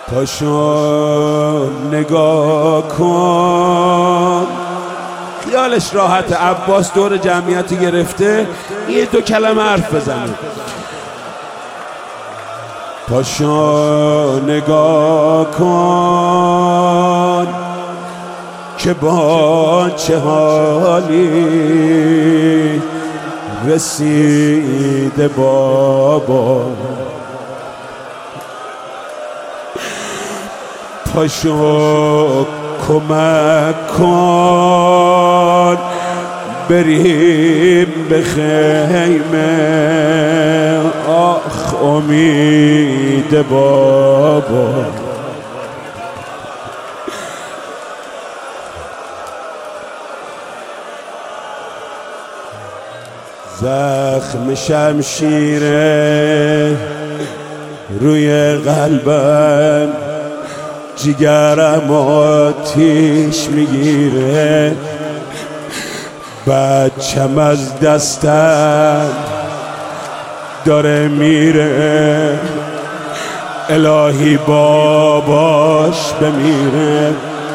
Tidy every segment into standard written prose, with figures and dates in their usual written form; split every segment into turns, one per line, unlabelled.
پاشو نگاه کن. خیالش راحت، عباس دور جمعیتی گرفته، یه دو کلمه حرف بزنه. پاشو نگاه کن که با چه حالی رسیده بابا. پاشو کمک کن بریم به خیمه. آخ امید بابا. زخم شمشیره روی قلبم، جگرم آتیش میگیره. بچم از دستم داره میره، الهی باباش بمیره.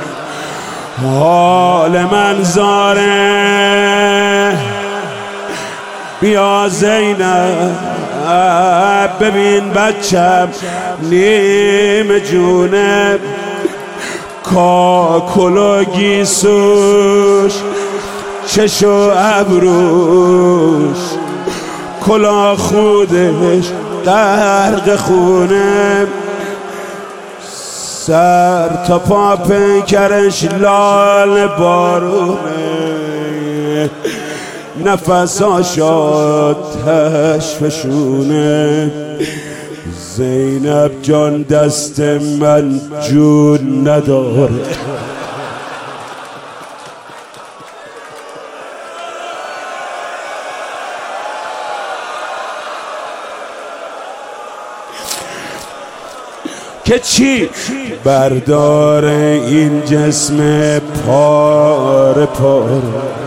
حال من زاره، بیا زینب ببین بچم نیم جونه. کاکل و گیسوش چشو ابروش، کلا خودش غرق خونه. سر تا پا پیکرش لال بارونه، نفساش آتش فشونه. زینب جان دست من جون نداره. که چی؟ بردار این جسم پاره پاره،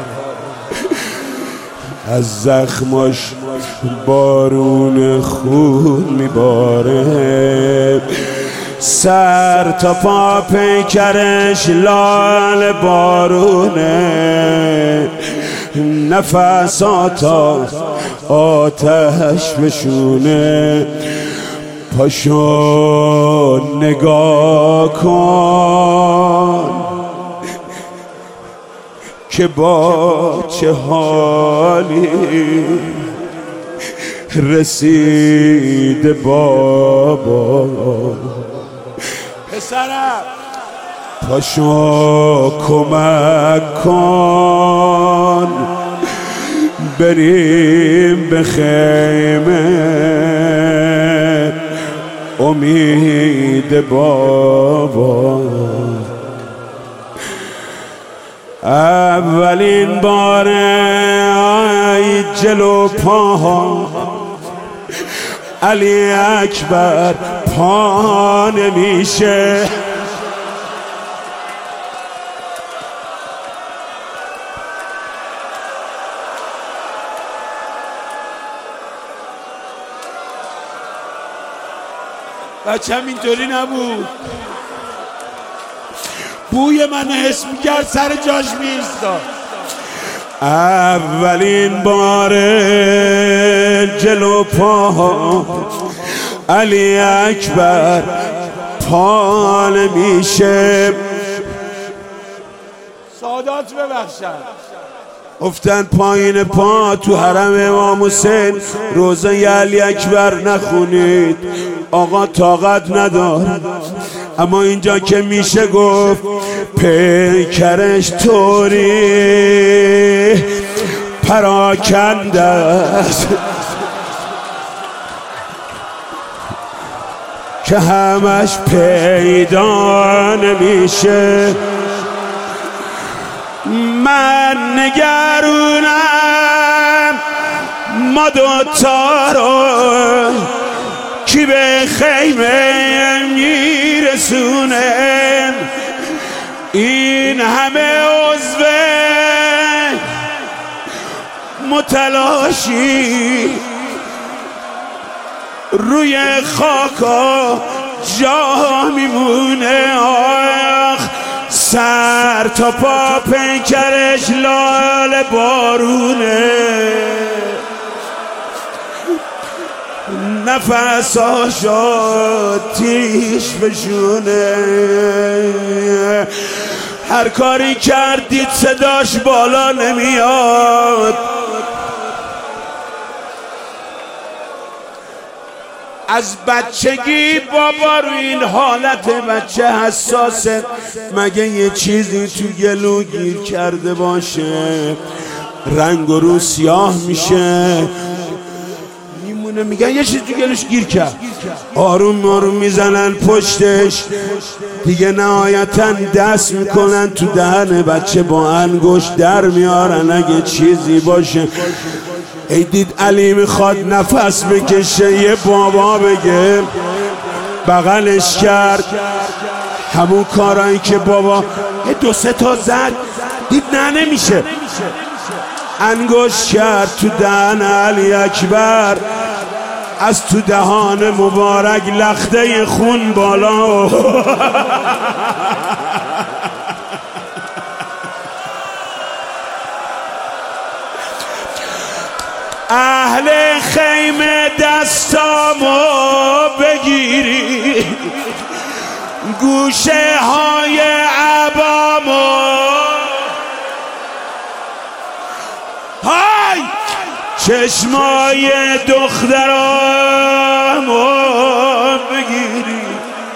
از زخماش بارون خون میباره. سر تا پا پیکرش لال بارونه، نفسات آتش بشونه. پاشو نگاه کن که با چه حالی رسید بابا. پسرم پاشو کمک کن بریم به خیمه. امید بابا. اولین بار آی جلو پاها علی اکبر پا نمیشه. بچم اینطوری نبود، بوی من حس میکرد سر جاش میایستاد. اولین بار جلو پاها علی اکبر پا نمیشه. سادات ببخشن افتن پایین پا تو حرم امام حسین. روزه علی اکبر نخونید، آقا طاقت نداره. اما اینجا که میشه گفت پیکرش طوری پراکنده است که همش پیدا نمیشه. من نگرونم ما دوتا رو کی به خیمه میرسونه. این همه عضو متلاشی روی خاکا جا میمونه. آخ سر تا پا پیکرش لال بارونه، نفساش آتیش بشونه. هر کاری کردید صداش بالا نمیاد. از بچگی بابا رو این حالت بچه حساسه، مگه یه چیزی تو گلو گیر کرده باشه رنگ و رو سیاه میشه، میمونه. میگن یه چیز تو گلوش گیر کرد، آروم آروم میزنن پشتش دیگه، نهایتا دست میکنن تو دهن بچه با انگشت در میارن اگه چیزی باشه. ای دید علی میخواد نفس بکشه، یه بابا بگه بغلش کرد. همون کارایی که بابا دو سه تا زد، دید نه نمیشه، انگشت کرد تو دهن علی اکبر، از تو دهان مبارک لخته خون بالا. اهل خیمه دستامو بگیری، گوشه های عبامو، های چشمای دخترامو بگیری،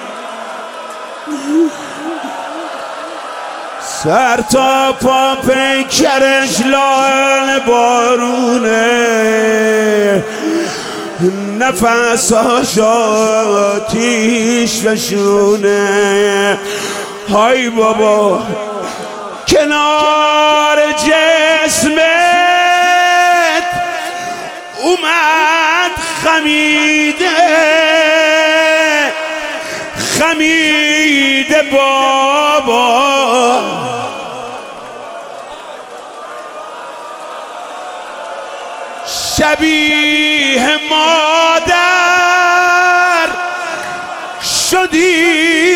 سر تا پا پیکرش لال بارونه، نفساش آتیش بشونه. های بابا کنار جسمت اومد خمیده بابا، شبیه مادر شدی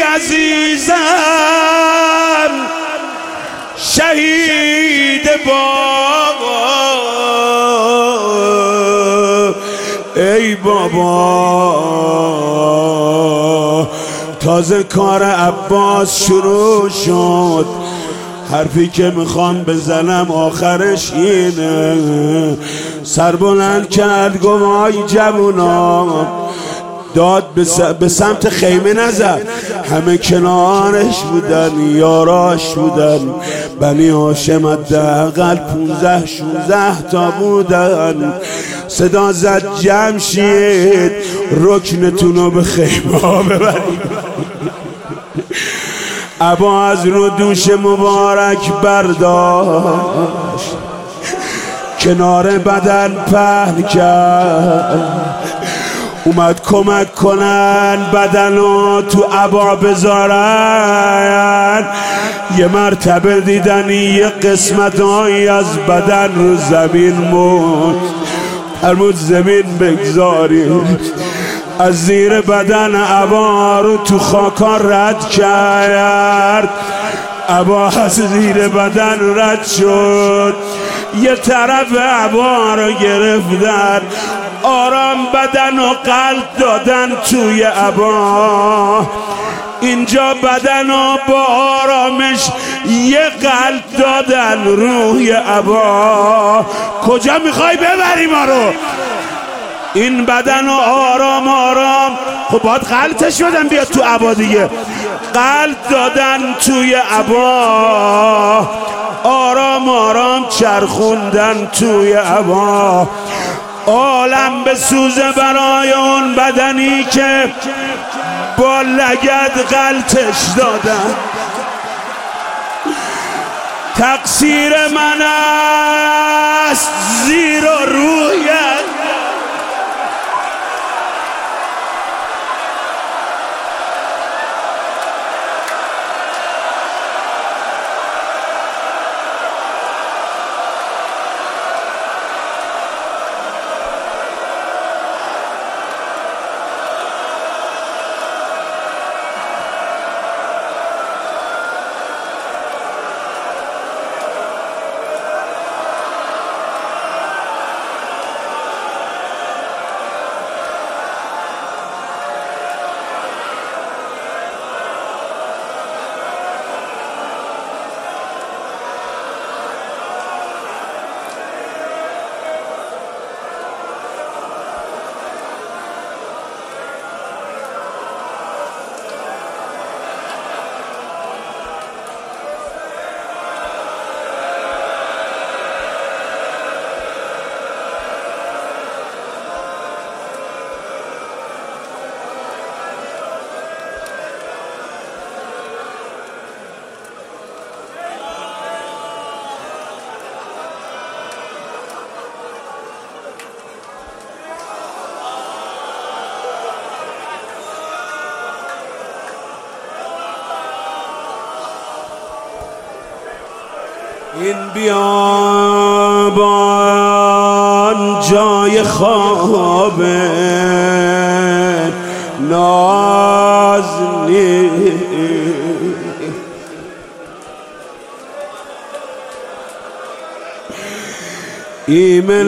عزیزم، شهید بابا. ای بابا تازه کار عباس شروع شد، حرفی که میخوام بزنم آخرش اینه. سر بلند کرد گفت آی جوونا، داد به سمت خیمه نزد، همه کنارش بودن، یاراش بودن، بنی هاشم حداقل 15-16 تا بودن. صدا زد جمشید رکنتونو به خیمه ها ببرید. ابا از رو دوش مبارک برداشت، کنار بدن پهن کرد، اومد کمک کنن بدنو تو ابا بذارن. یه مرتبه دیدن یه قسمتایی از بدن رو زمین موند، فرمود زمین بگذارید. از زیر بدن ابا رو تو خاکا رد کرد، ابا از زیر بدن رد شد، یه طرف ابا رو گرفتن، آرام بدن و قلب دادن توی ابا. اینجا بدن و با آرامش یه قلب دادن روی ابا. کجا میخوای ببری ما رو؟ این بدن و آرام آرام، خب باید قلبش بدن بیاد تو ابا دیگه. قلب دادن توی ابا، آرام آرام چرخوندن توی ابا. عالم به سوزه برای اون بدنی که با لگد غلطش دادن. تقصیر من است زیر و رویت، این بیابان جای خواب نازنین، ایمن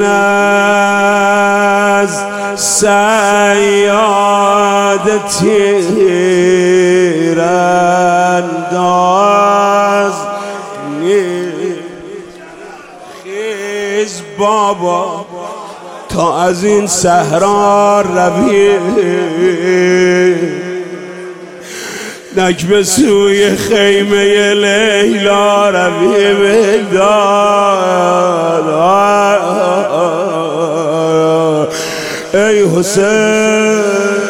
از صیاد تیرانداز خیز بابا تا از این صحرا روی، نک به سوی خیمه لیلا روی میدان. ای حسین